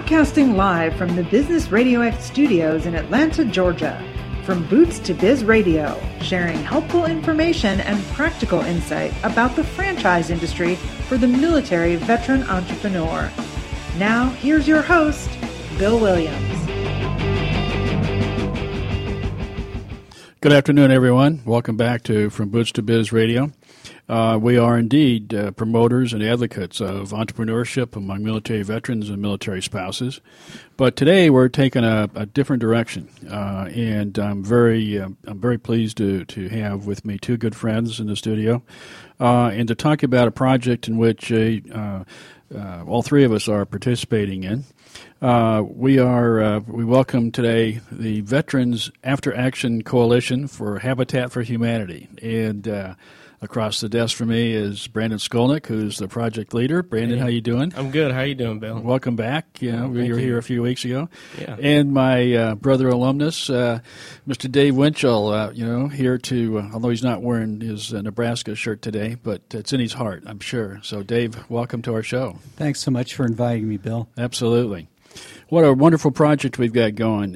Broadcasting live from the Business Radio X studios in Atlanta, Georgia. From Boots to Biz Radio, sharing helpful information and practical insight about the franchise industry for the military veteran entrepreneur. Now, here's your host, Bill Williams. Good afternoon, everyone. Welcome back to From Boots to Biz Radio. We are indeed promoters and advocates of entrepreneurship among military veterans and military spouses. But today we're taking a different direction, and I'm very pleased to have with me two good friends in the studio, and to talk about a project in which all three of us are participating in. We welcome today the Veterans After Action Coalition for Habitat for Humanity, and across the desk from me is Brandon Skolnick, who's the project leader. Brandon, how you doing? I'm good. How you doing, Bill? Welcome back. We were here a few weeks ago. Yeah. And my brother alumnus, Mr. Dave Winchell, here to, although he's not wearing his Nebraska shirt today, but it's in his heart, I'm sure. So, Dave, welcome to our show. Thanks so much for inviting me, Bill. Absolutely. What a wonderful project we've got going.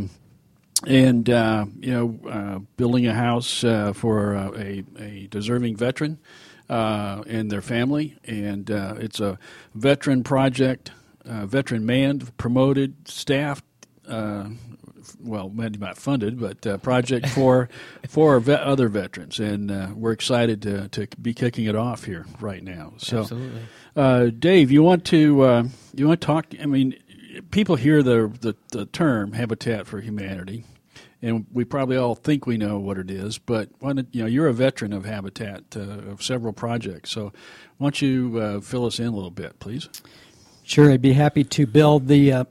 Building a house for a deserving veteran and their family. And it's a veteran project, veteran manned, promoted, staffed, maybe not funded, but project for other veterans. And we're excited to be kicking it off here right now. So, absolutely. Dave, you want to talk? I mean, people hear the term Habitat for Humanity, and we probably all think we know what it is. But you're a veteran of Habitat, of several projects. So why don't you fill us in a little bit, please? Sure, I'd be happy to, Bill. A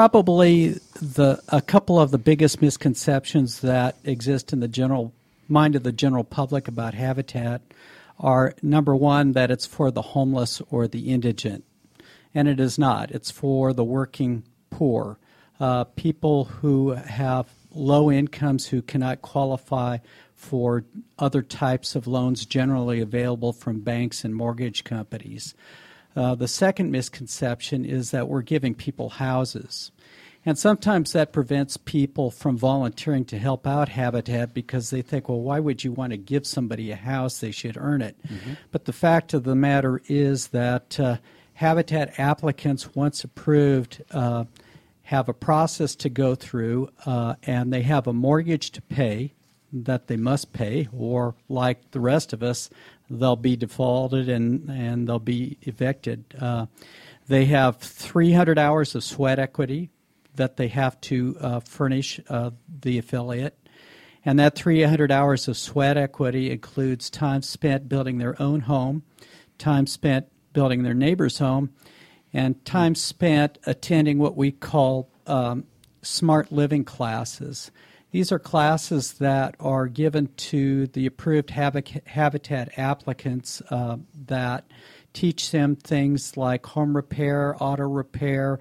couple of the biggest misconceptions that exist in the general mind of the general public about Habitat are, number one, that it's for the homeless or the indigent. And it is not. It's for the working poor, people who have low incomes who cannot qualify for other types of loans generally available from banks and mortgage companies. The second misconception is that we're giving people houses. And sometimes that prevents people from volunteering to help out Habitat because they think, well, why would you want to give somebody a house? They should earn it. Mm-hmm. But the fact of the matter is that Habitat applicants, once approved, have a process to go through, and they have a mortgage to pay that they must pay, or like the rest of us, they'll be defaulted and they'll be evicted. They have 300 hours of sweat equity that they have to furnish the affiliate. And that 300 hours of sweat equity includes time spent building their own home, time spent building their neighbor's home, and time spent attending what we call smart living classes. These are classes that are given to the approved Habitat applicants that teach them things like home repair, auto repair,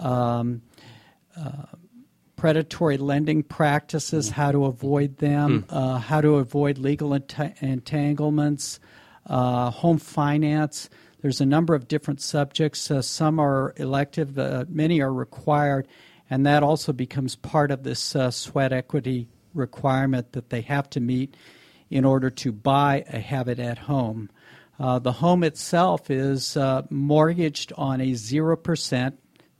predatory lending practices, how to avoid them, how to avoid legal entanglements, home finance. There's a number of different subjects. Some are elective, many are required, and that also becomes part of this sweat equity requirement that they have to meet in order to buy a Habitat home. The home itself is mortgaged on a 0%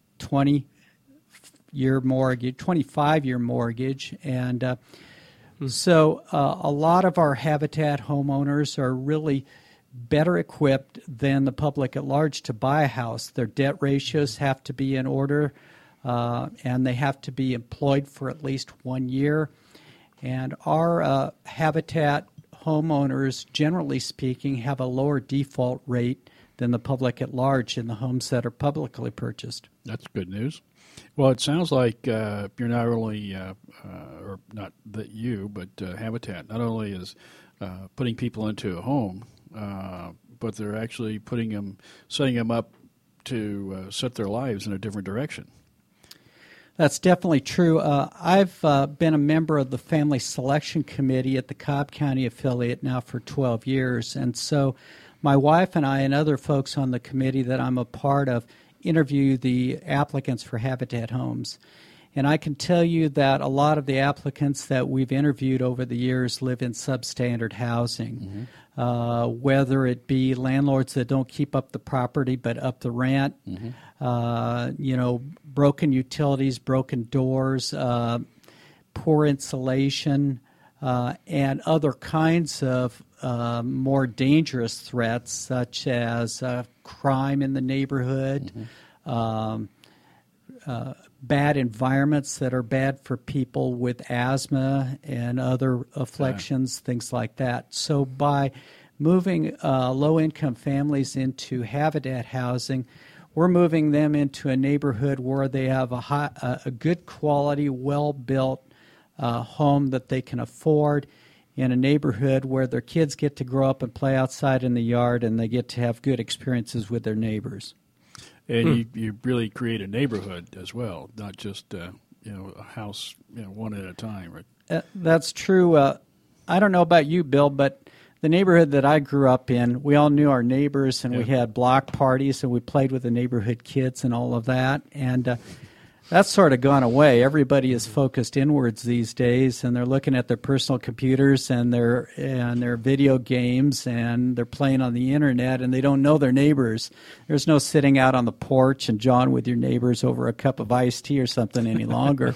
25-year mortgage, and so a lot of our Habitat homeowners are really better equipped than the public at large to buy a house. Their debt ratios have to be in order, and they have to be employed for at least 1 year. And our Habitat homeowners, generally speaking, have a lower default rate than the public at large in the homes that are publicly purchased. That's good news. Well, it sounds like you're not only, or not that you, but Habitat not only is putting people into a home, but they're actually setting them up to set their lives in a different direction. That's definitely true. I've been a member of the Family Selection Committee at the Cobb County affiliate now for 12 years, and so my wife and I and other folks on the committee that I'm a part of interview the applicants for Habitat Homes. And I can tell you that a lot of the applicants that we've interviewed over the years live in substandard housing, whether it be landlords that don't keep up the property but up the rent, broken utilities, broken doors, poor insulation, and other kinds of more dangerous threats such as crime in the neighborhood, bad environments that are bad for people with asthma and other afflictions, things like that. So by moving low-income families into Habitat housing, we're moving them into a neighborhood where they have a good quality, well-built home that they can afford, in a neighborhood where their kids get to grow up and play outside in the yard, and they get to have good experiences with their neighbors. And you really create a neighborhood as well, not just a house one at a time, right? That's true. I don't know about you, Bill, but the neighborhood that I grew up in, we all knew our neighbors, and we had block parties, and we played with the neighborhood kids and all of that. And that's sort of gone away. Everybody is focused inwards these days, and they're looking at their personal computers and their video games, and they're playing on the internet, and they don't know their neighbors. There's no sitting out on the porch and jawing with your neighbors over a cup of iced tea or something any longer.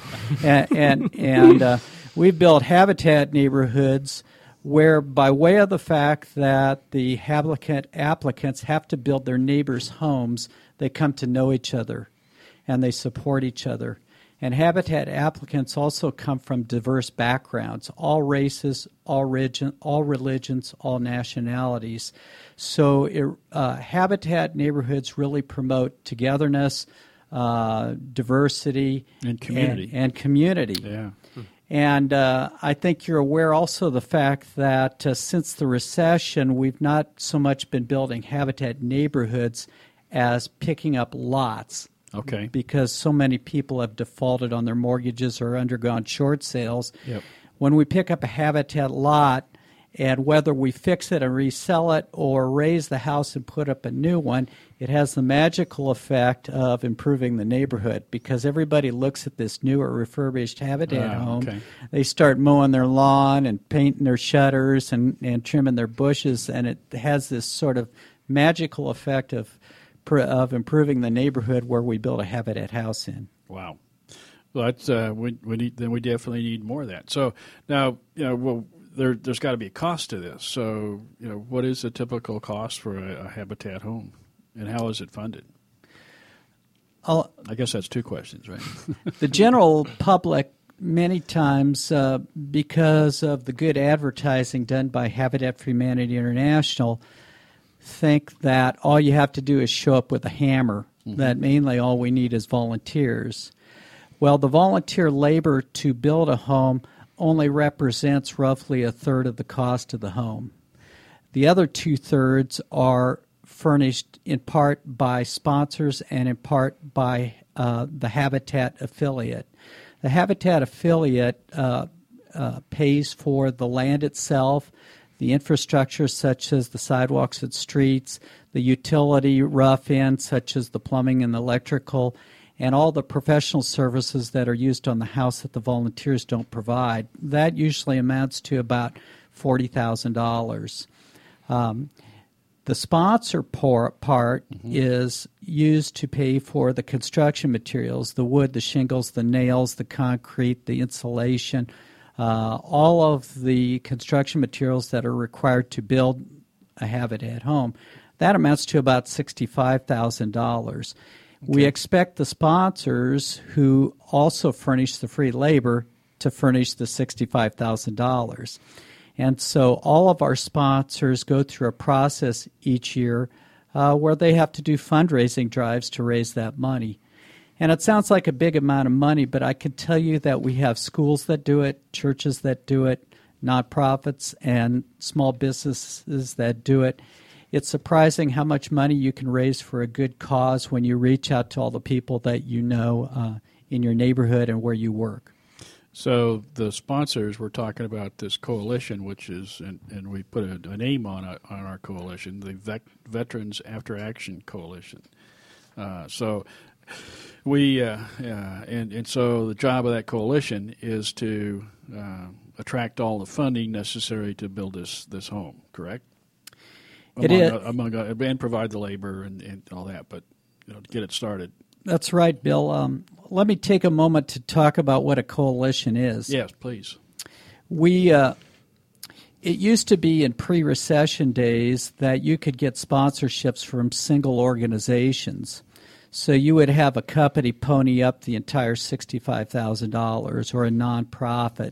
and we've built Habitat neighborhoods where, by way of the fact that the applicants have to build their neighbors' homes, they come to know each other and they support each other. And Habitat applicants also come from diverse backgrounds, all races, all religions, all nationalities. So Habitat neighborhoods really promote togetherness, diversity, and community. And community. Yeah. And I think you're aware also of the fact that since the recession, we've not so much been building Habitat neighborhoods as picking up lots. Okay. Because so many people have defaulted on their mortgages or undergone short sales. Yep. When we pick up a Habitat lot, and whether we fix it and resell it or raise the house and put up a new one, it has the magical effect of improving the neighborhood, because everybody looks at this new or refurbished Habitat home. Okay. They start mowing their lawn and painting their shutters and trimming their bushes, and it has this sort of magical effect of improving the neighborhood where we build a Habitat house in. Wow. Well, that's we definitely need more of that. So now, there's got to be a cost to this. So, what is the typical cost for a Habitat home, and how is it funded? I guess that's two questions, right? The general public, many times, because of the good advertising done by Habitat for Humanity International, think that all you have to do is show up with a hammer, that mainly all we need is volunteers. Well, the volunteer labor to build a home only represents roughly a third of the cost of the home. The other 2/3 are furnished in part by sponsors and in part by the Habitat affiliate. The Habitat affiliate pays for the land itself, the infrastructure such as the sidewalks and streets, the utility rough end such as the plumbing and the electrical, and all the professional services that are used on the house that the volunteers don't provide. That usually amounts to about $40,000. The sponsor part is used to pay for the construction materials, the wood, the shingles, the nails, the concrete, the insulation, all of the construction materials that are required to build a Habitat home. That amounts to about $65,000. Okay. We expect the sponsors, who also furnish the free labor, to furnish the $65,000. And so all of our sponsors go through a process each year where they have to do fundraising drives to raise that money. And it sounds like a big amount of money, but I can tell you that we have schools that do it, churches that do it, nonprofits, and small businesses that do it. It's surprising how much money you can raise for a good cause when you reach out to all the people that you know in your neighborhood and where you work. So the sponsors, we're talking about this coalition, which is, and we put a name on our coalition, the Veterans After Action Coalition. So we and so the job of that coalition is to attract all the funding necessary to build this home. Correct? It is, and provide the labor and all that, but to get it started. That's right, Bill. Let me take a moment to talk about what a coalition is. Yes, please. It used to be in pre-recession days that you could get sponsorships from single organizations. So you would have a company pony up the entire $65,000 or a nonprofit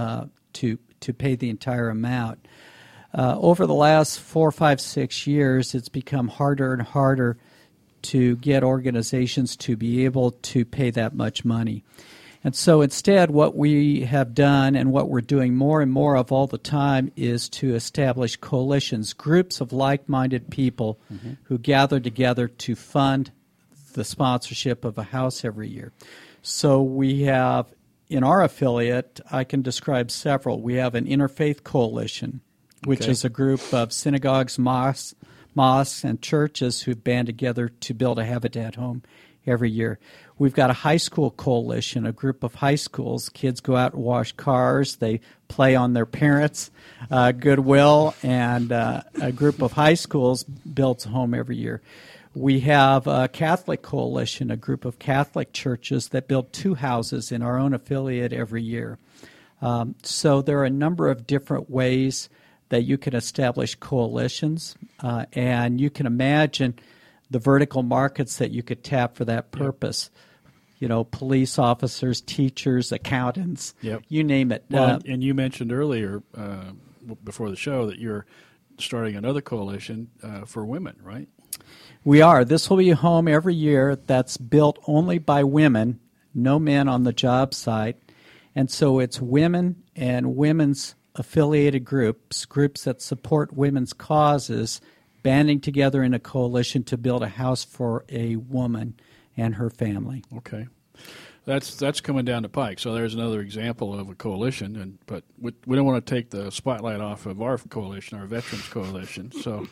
to pay the entire amount. Over the last 4, 5, 6 years, it's become harder and harder to get organizations to be able to pay that much money. And so instead, what we have done and what we're doing more and more of all the time is to establish coalitions, groups of like-minded people who gather together to fund the sponsorship of a house every year. So we have, in our affiliate, I can describe several. We have an interfaith coalition, which is a group of synagogues, mosques, and churches who band together to build a Habitat home every year. We've got a high school coalition, a group of high schools. Kids go out and wash cars. They play on their parents' goodwill, and a group of high schools builds a home every year. We have a Catholic coalition, a group of Catholic churches that build 2 houses in our own affiliate every year. So there are a number of different ways that you can establish coalitions, and you can imagine the vertical markets that you could tap for that purpose. Police officers, teachers, accountants, you name it. Well, and you mentioned earlier before the show that you're starting another coalition for women, right? We are. This will be a home every year that's built only by women, no men on the job site. And so it's women and women's affiliated groups that support women's causes, banding together in a coalition to build a house for a woman and her family. Okay. That's coming down the pike. So there's another example of a coalition, but we don't want to take the spotlight off of our coalition, our Veterans Coalition. So,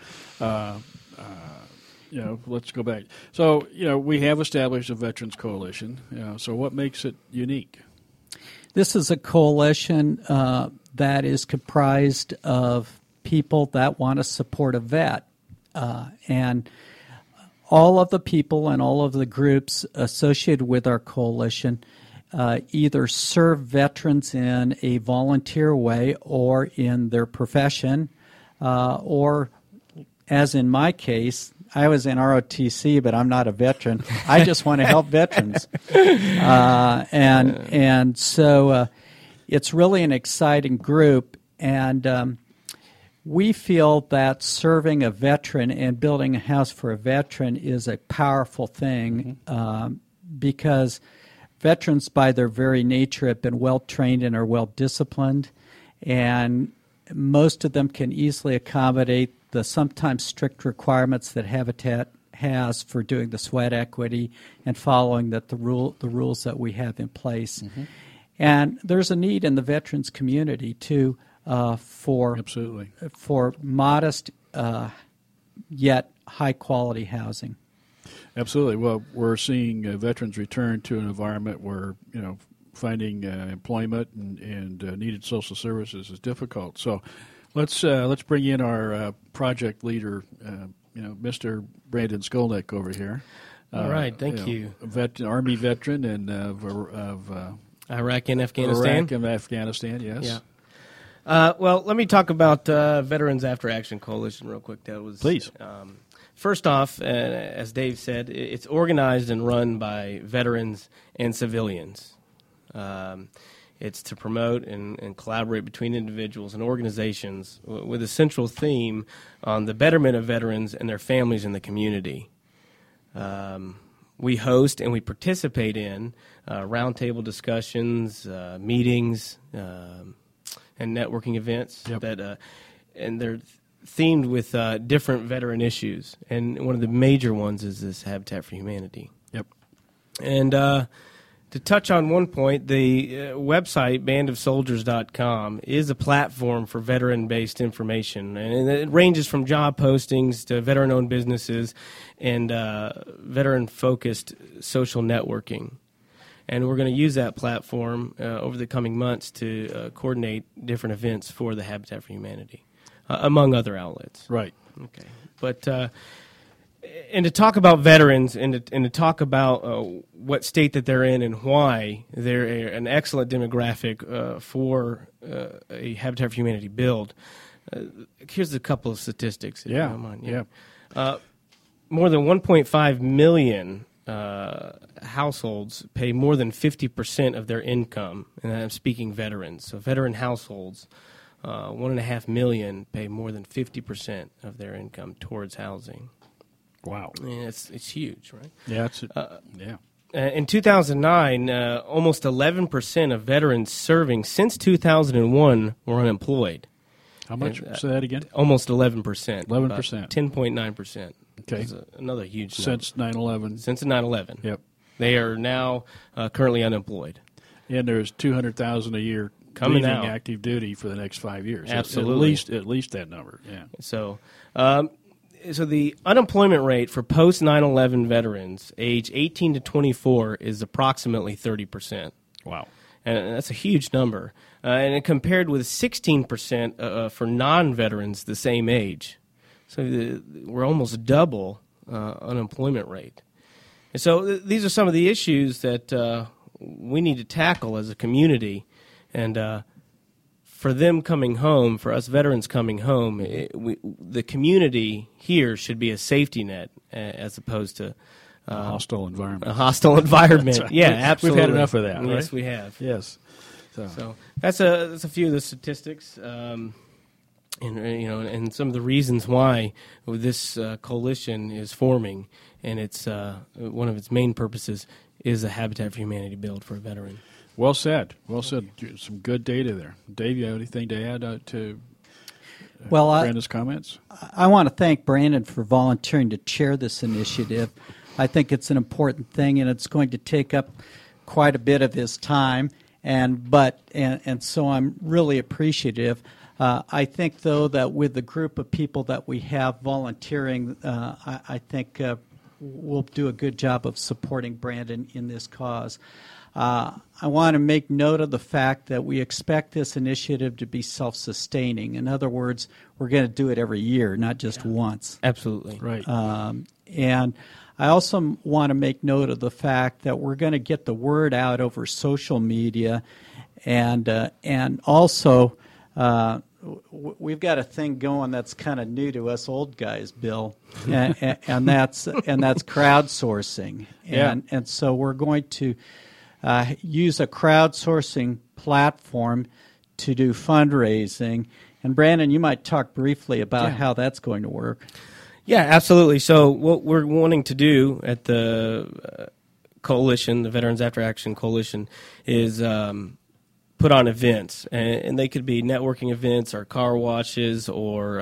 let's go back. So, we have established a Veterans Coalition. So what makes it unique? This is a coalition that is comprised of people that want to support a vet. And all of the people and all of the groups associated with our coalition either serve veterans in a volunteer way or in their profession, or, as in my case, I was in ROTC, but I'm not a veteran. I just want to help veterans. And so it's really an exciting group, and we feel that serving a veteran and building a house for a veteran is a powerful thing because veterans, by their very nature, have been well-trained and are well-disciplined, and most of them can easily accommodate the sometimes strict requirements that Habitat has for doing the sweat equity and following the rules that we have in place. And there's a need in the veterans community, too, for modest yet high-quality housing. Absolutely. Well, we're seeing veterans return to an environment where, finding employment and needed social services is difficult. So let's bring in our project leader, Mr. Brandon Skolnick over here. All right, thank you. Army veteran and of Iraq and Afghanistan. Iraq and Afghanistan, yes. Yeah. Well, let me talk about Veterans After Action Coalition real quick. Please. First off, as Dave said, it's organized and run by veterans and civilians. It's to promote and collaborate between individuals and organizations with a central theme on the betterment of veterans and their families in the community. We host and we participate in roundtable discussions, meetings, and networking events and they're themed with different veteran issues. And one of the major ones is this Habitat for Humanity. Yep. And To touch on one point, the website, bandofsoldiers.com, is a platform for veteran-based information. And it ranges from job postings to veteran-owned businesses and veteran-focused social networking. And we're going to use that platform over the coming months to coordinate different events for the Habitat for Humanity, among other outlets. Right. Okay. But and to talk about veterans and to talk about what state that they're in and why they're an excellent demographic for a Habitat for Humanity build, here's a couple of statistics. If you don't mind. More than 1.5 million households pay more than 50% of their income, and I'm speaking veterans. So veteran households, 1.5 million pay more than 50% of their income towards housing. Wow. And it's huge, right? Yeah. In 2009, almost 11% of veterans serving since 2001 were unemployed. How much? Say that again. Almost 11%. 11%. 10.9%. Okay. Another huge Since 9/11. Since 9/11. Yep. They are now currently unemployed. And there's 200,000 a year coming leaving out active duty for the next 5 years. Absolutely. At least that number. Yeah. So the unemployment rate for post 9/11 veterans age 18 to 24 is approximately 30%. Wow. And that's a huge number. And it compared with 16% for non-veterans the same age. So we're almost double unemployment rate. And so these are some of the issues that we need to tackle as a community. And for them coming home, for us veterans coming home, the community here should be a safety net as opposed to a hostile environment. A hostile environment. Right. Yeah, absolutely. We've had enough of that, right? Yes, we have. Yes. So that's a few of the statistics, and some of the reasons why this coalition is forming, and it's one of its main purposes is a Habitat for Humanity build for a veteran. Well said. Well said. Some good data there. Dave, you have anything to add to Brandon's comments? I want to thank Brandon for volunteering to chair this initiative. I think it's an important thing, and it's going to take up quite a bit of his time. And so I'm really appreciative. I think, though, that with the group of people that we have volunteering, I think we'll do a good job of supporting Brandon in this cause. I want to make note of the fact that we expect this initiative to be self-sustaining. In other words, we're going to do it every year, not just once. Absolutely. Right. And I also want to make note of the fact that we're going to get the word out over social media, and also we've got a thing going that's kind of new to us old guys, Bill, and that's crowdsourcing. And so we're going to use a crowdsourcing platform to do fundraising. And Brandon, you might talk briefly about how that's going to work. Yeah, absolutely. So what we're wanting to do at the coalition, the Veterans After Action Coalition, is put on events, and they could be networking events or car washes or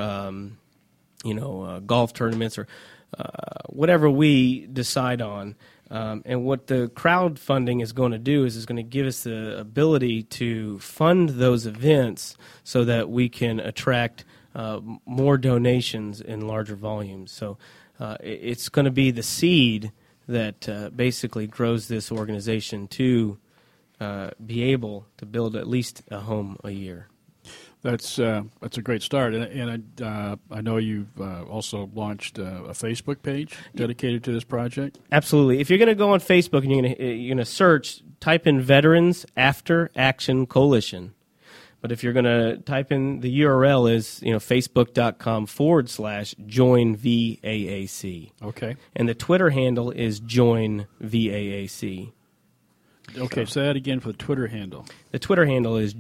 golf tournaments or whatever we decide on. And what the crowdfunding is going to do is going to give us the ability to fund those events so that we can attract more donations in larger volumes. So it's going to be the seed that basically grows this organization to be able to build at least a home a year. That's a great start, and I know you've also launched a Facebook page dedicated to this project. Absolutely. If you're going to go on Facebook and you're going to search, type in Veterans After Action Coalition. But if you're going to type in, the URL is facebook.com/join-VAAC. Okay. And the Twitter handle is join-VAAC. Okay, say that again for the Twitter handle. The Twitter handle is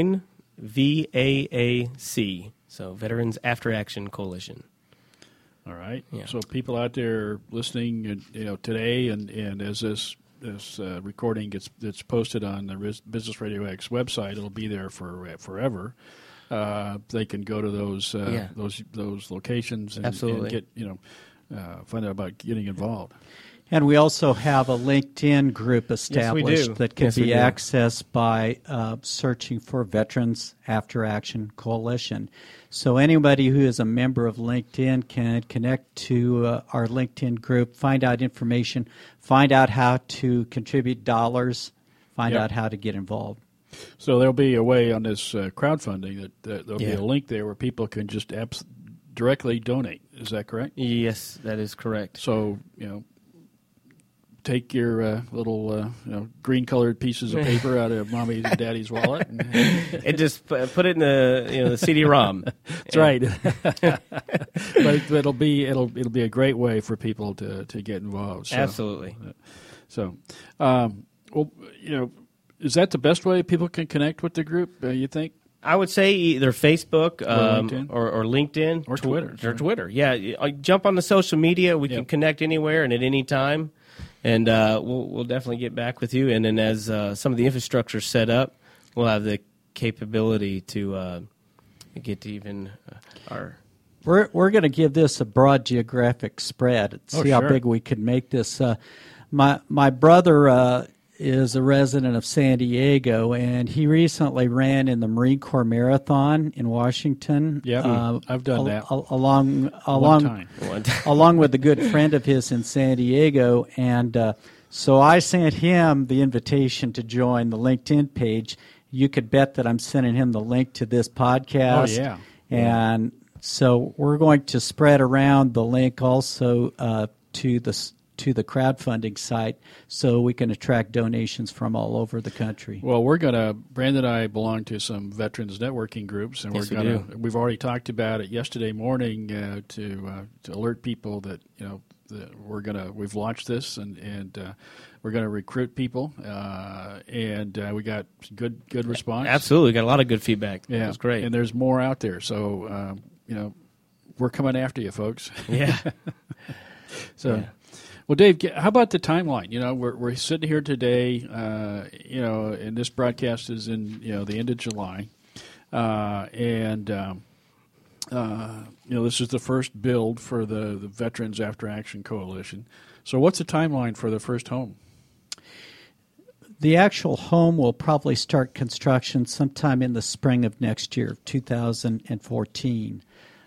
join-VAAC. So Veterans After Action Coalition. All right. Yeah. So people out there listening, today, and as this recording gets posted on the Business Radio X website, it'll be there for forever. They can go to those locations and Absolutely. get find out about getting involved. And we also have a LinkedIn group established do. that can Yes, we be do. accessed by searching for Veterans After Action Coalition. So anybody who is a member of LinkedIn can connect to our LinkedIn group, find out information, find out how to contribute dollars, find Yep. out how to get involved. So there'll be a way on this crowdfunding that there'll be Yeah. a link there where people can just directly donate. Is that correct? Yes, that is correct. So, take your little green-colored pieces of paper out of mommy's and daddy's wallet. And just put it in the CD-ROM. That's right. But it'll be a great way for people to get involved. So, Absolutely. So, is that the best way people can connect with the group? You think? I would say either Facebook LinkedIn. or LinkedIn. Or Twitter. Or Twitter, yeah. Jump on the social media. We can Yep. connect anywhere and at any time. And we'll definitely get back with you. And then as some of the infrastructure is set up, we'll have the capability to get to even our... We're going to give this a broad geographic spread. See how sure. big we could make this. My brother is a resident of San Diego, and he recently ran in the Marine Corps Marathon in Washington. Yeah, I've done that. Along time. along with a good friend of his in San Diego, and so I sent him the invitation to join the LinkedIn page. You could bet that I'm sending him the link to this podcast. Oh, yeah. And so we're going to spread around the link also to the crowdfunding site so we can attract donations from all over the country. Well, Brandon and I belong to some veterans networking groups, and Yes, we've already talked about it yesterday morning to alert people that we've launched this and we're going to recruit people, and we got good response. Absolutely. Got a lot of good feedback. Yeah, It was great. and there's more out there. So we're coming after you, folks. Yeah. So. Yeah. Well, Dave, how about the timeline? We're sitting here today, and this broadcast is in, the end of July. This is the first build for the Veterans After Action Coalition. So what's the timeline for the first home? The actual home will probably start construction sometime in the spring of next year, 2014.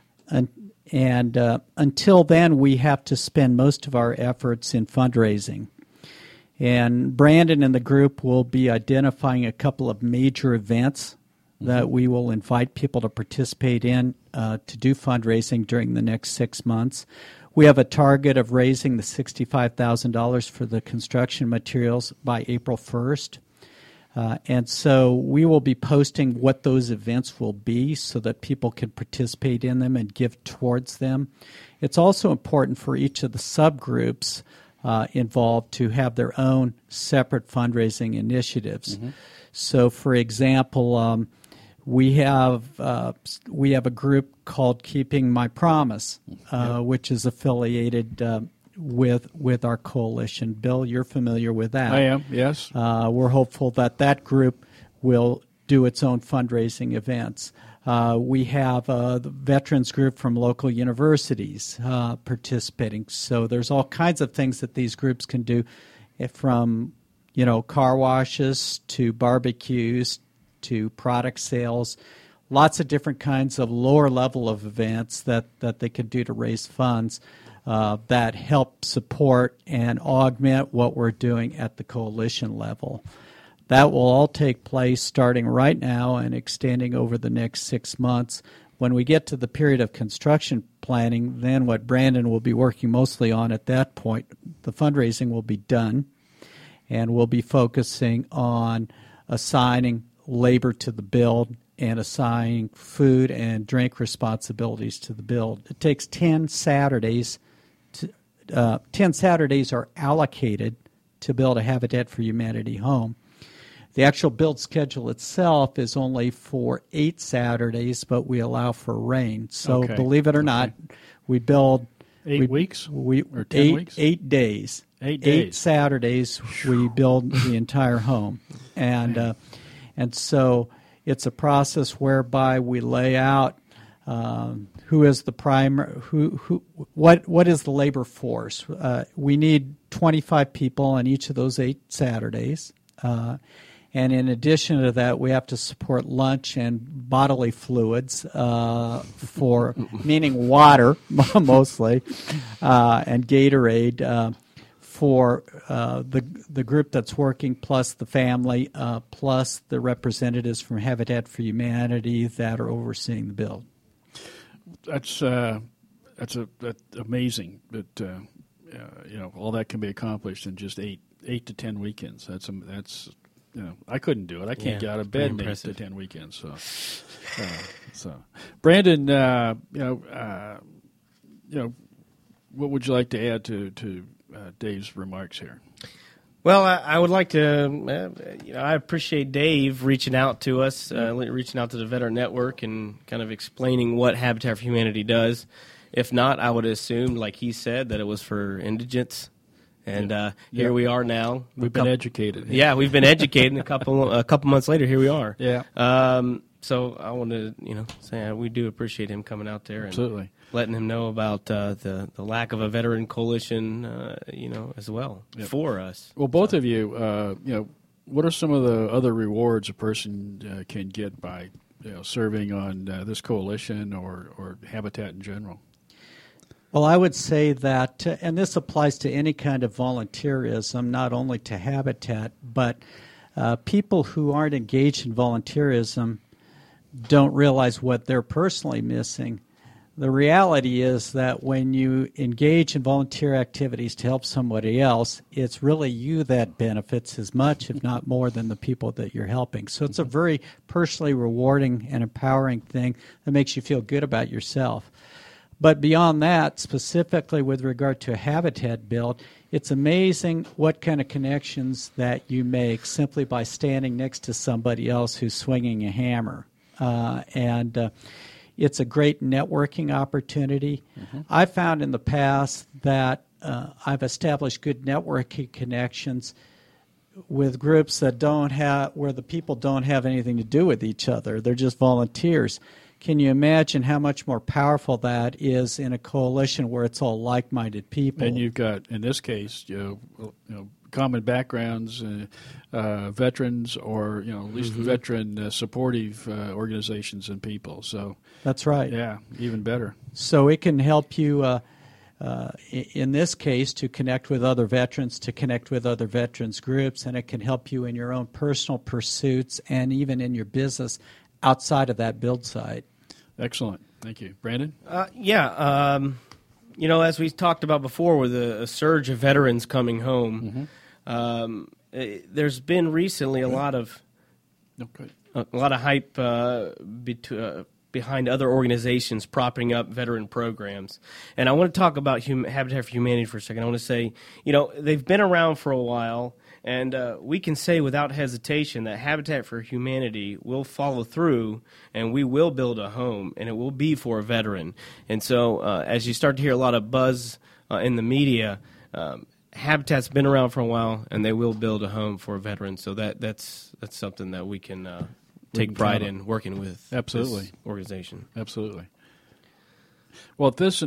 And until then, we have to spend most of our efforts in fundraising. And Brandon and the group will be identifying a couple of major events that we will invite people to participate in to do fundraising during the next 6 months. We have a target of raising the $65,000 for the construction materials by April 1st. And so we will be posting what those events will be so that people can participate in them and give towards them. It's also important for each of the subgroups involved to have their own separate fundraising initiatives. Mm-hmm. So, for example, we have a group called Keeping My Promise, which is affiliated with our coalition. Bill, you're familiar with that. I am, yes. We're hopeful that group will do its own fundraising events. We have the veterans group from local universities participating. So there's all kinds of things that these groups can do, from car washes to barbecues to product sales. Lots of different kinds of lower level of events that they can do to raise funds that help support and augment what we're doing at the coalition level. That will all take place starting right now and extending over the next 6 months. When we get to the period of construction planning, then what Brandon will be working mostly on at that point, the fundraising will be done, and we'll be focusing on assigning labor to the build and assigning food and drink responsibilities to the build. It takes 10 Saturdays. 10 Saturdays are allocated to build a Habitat for Humanity home. The actual build schedule itself is only for 8 Saturdays, but we allow for rain. So believe it or not, we build 8 weeks or 10 8 weeks? 8 days. 8 days. 8 Saturdays we build the entire home, and so it's a process whereby we lay out who is the primary? What is the labor force? We need 25 on each of those 8 Saturdays. And in addition to that, we have to support lunch and bodily fluids for, meaning water mostly, and Gatorade for the group that's working, plus the family, plus the representatives from Habitat for Humanity that are overseeing the build. That's amazing that all that can be accomplished in just 8 to 10 weekends. That's I couldn't do it. I can't get out of bed in 8 to 10 weekends. So Brandon, what would you like to add to Dave's remarks here? Well, I would like to, I appreciate Dave reaching out to us, reaching out to the Veteran Network and kind of explaining what Habitat for Humanity does. If not, I would assume, like he said, that it was for indigents. And here we are now. We've been educated. Yeah, we've been educated. A couple months later, here we are. Yeah. So I want to, say we do appreciate him coming out there and absolutely letting him know about the lack of a veteran coalition, as well for us. Well, both of you, what are some of the other rewards a person can get by serving on this coalition or Habitat in general? Well, I would say that, and this applies to any kind of volunteerism, not only to Habitat, but people who aren't engaged in volunteerism don't realize what they're personally missing. The reality is that when you engage in volunteer activities to help somebody else, it's really you that benefits as much, if not more, than the people that you're helping. So it's a very personally rewarding and empowering thing that makes you feel good about yourself. But beyond that, specifically with regard to a Habitat build, it's amazing what kind of connections that you make simply by standing next to somebody else who's swinging a hammer. It's a great networking opportunity. Mm-hmm. I found in the past that I've established good networking connections with groups that where the people don't have anything to do with each other. They're just volunteers. Can you imagine how much more powerful that is in a coalition where it's all like-minded people? And you've got, in this case, common backgrounds, veterans, or at least veteran supportive organizations and people. So that's right. Yeah, even better. So it can help you, in this case, to connect with other veterans, to connect with other veterans groups, and it can help you in your own personal pursuits and even in your business outside of that build site. Excellent. Thank you. Brandon? As we talked about before with a surge of veterans coming home, there's been recently a lot of hype behind other organizations propping up veteran programs. And I want to talk about Habitat for Humanity for a second. I want to say, they've been around for a while, and we can say without hesitation that Habitat for Humanity will follow through, and we will build a home, and it will be for a veteran. And so as you start to hear a lot of buzz in the media, Habitat's been around for a while, and they will build a home for a veteran. So that's something that we can take pride in working with. Absolutely. This organization. Absolutely. Well, this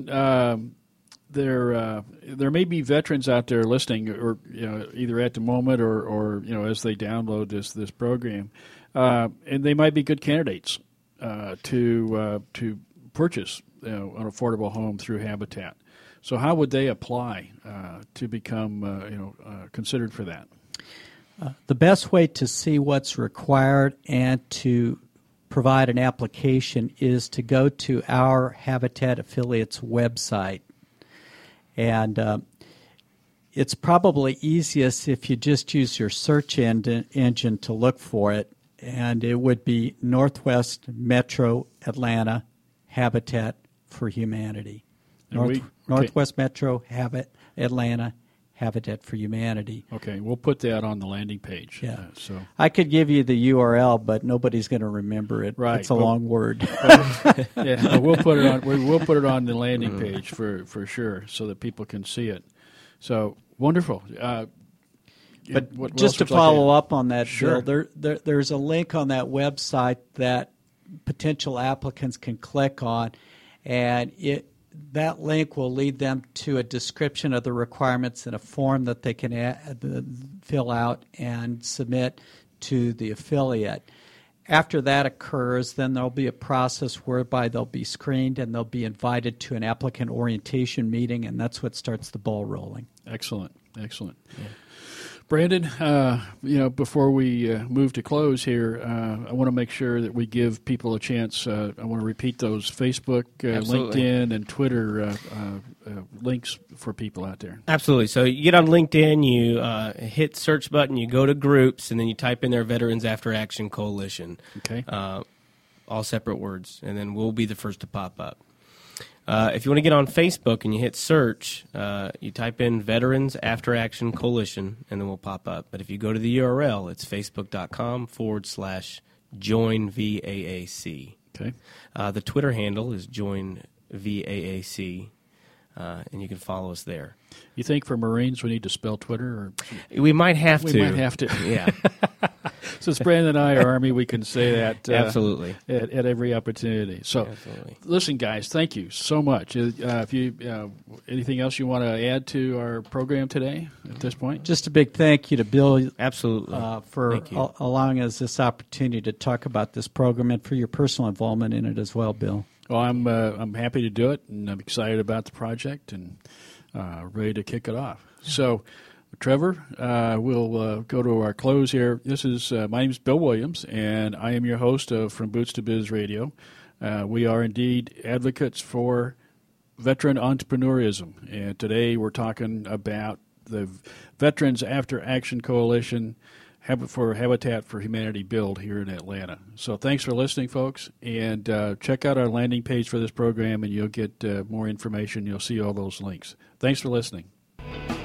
there may be veterans out there listening, or either at the moment or as they download this program, and they might be good candidates to purchase an affordable home through Habitat. So how would they apply to become considered for that? The best way to see what's required and to provide an application is to go to our Habitat Affiliates website. And it's probably easiest if you just use your search engine to look for it, and it would be Northwest Metro Atlanta Habitat for Humanity. Northwest Metro Atlanta Habitat for Humanity. Okay, we'll put that on the landing page. Yeah. So I could give you the URL, but nobody's going to remember it. Right. It's a long word. Yeah, we'll put it on. We'll put it on the landing page for sure, so that people can see it. So wonderful. But just to follow up on that, Bill, there's a link on that website that potential applicants can click on, and that link will lead them to a description of the requirements in a form that they can fill out and submit to the affiliate. After that occurs, then there'll be a process whereby they'll be screened and they'll be invited to an applicant orientation meeting, and that's what starts the ball rolling. Excellent. Yeah. Brandon, before we move to close here, I want to make sure that we give people a chance. I want to repeat those Facebook, LinkedIn, and Twitter links for people out there. Absolutely. So you get on LinkedIn, you hit search button, you go to groups, and then you type in their Veterans After Action Coalition. Okay. All separate words, and then we'll be the first to pop up. If you want to get on Facebook and you hit search, you type in Veterans After Action Coalition, and then we'll pop up. But if you go to the URL, it's facebook.com/join VAAC. Okay. The Twitter handle is join VAAC, and you can follow us there. You think for Marines we need to spell Twitter? Or we might have to. We might have to. Yeah. Since Brandon and I are Army, we can say that absolutely at every opportunity. So, absolutely. Listen, guys, thank you so much. If you anything else you want to add to our program today at this point? Just a big thank you to Bill, absolutely, for allowing us this opportunity to talk about this program and for your personal involvement in it as well, Bill. Well, I'm happy to do it, and I'm excited about the project and ready to kick it off. So, Trevor, we'll go to our close here. This is my name is Bill Williams, and I am your host of From Boots to Biz Radio. We are indeed advocates for veteran entrepreneurism, and today we're talking about the Veterans After Action Coalition for Habitat for Humanity build here in Atlanta. So thanks for listening, folks, and check out our landing page for this program, and you'll get more information. You'll see all those links. Thanks for listening.